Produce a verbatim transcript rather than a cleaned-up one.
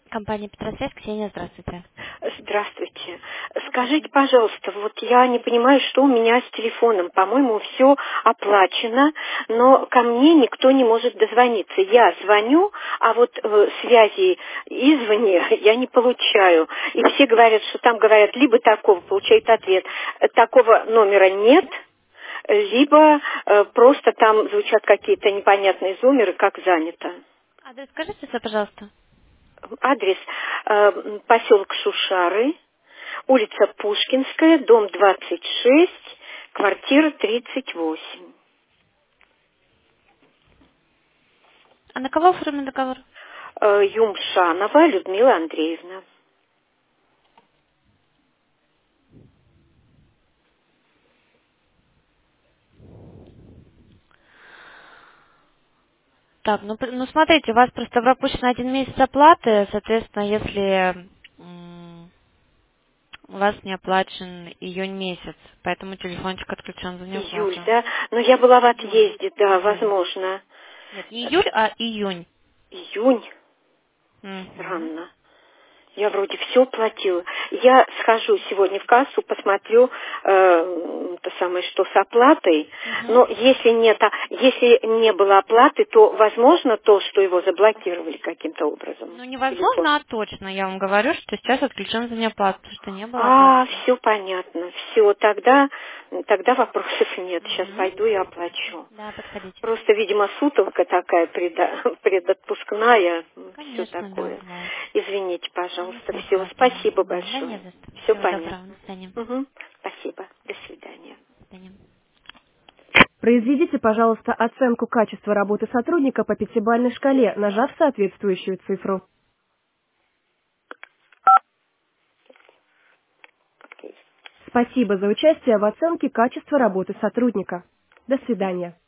Компания Петросвязь, Ксения, здравствуйте. Здравствуйте. Скажите, пожалуйста, вот я не понимаю, что у меня с телефоном. По-моему, все оплачено, но ко мне никто не может дозвониться. Я звоню, а вот э, связи извне я не получаю. И все говорят, что там говорят, либо такого получают ответ, э, такого номера нет, либо э, просто там звучат какие-то непонятные зумеры, как занято. Адрес скажите, пожалуйста. Адрес э, поселок Шушары, улица Пушкинская, дом двадцать шесть, квартира тридцать восемь. А на кого оформлен договор? Э, Юмшанова Людмила Андреевна. Так, ну, пр- ну смотрите, у вас просто пропущен один месяц оплаты, соответственно, если м, у вас не оплачен июнь месяц, поэтому телефончик отключен за Июль, неуплату. да? Но я была в Июнь. отъезде, да, Июнь. возможно. Нет, не июль, а июнь. Июнь? Мгм. Странно. Я вроде все платила. Я схожу сегодня в кассу, посмотрю, э, то самое, что с оплатой. Мгм. Но если нет, а- если не было оплаты, то возможно то, что его заблокировали каким-то образом Ну, телефон. невозможно, а точно. Я вам говорю, что сейчас отключен за неоплату, потому что не было А, оплаты. все понятно. Все, тогда, тогда вопросов нет. Сейчас Мгм. пойду и оплачу. Да, подходите. Просто, видимо, сутолка такая преда- предотпускная, все Конечно, да, такое. бывает. Извините, пожалуйста. Ничего Все, страшного. спасибо Да, да не большое. за что. Все Всего доброго. понятно. До свидания. Мгм. Спасибо. До свидания. До свидания. Произведите, пожалуйста, оценку качества работы сотрудника по пятибалльной шкале, нажав соответствующую цифру. Спасибо за участие в оценке качества работы сотрудника. До свидания.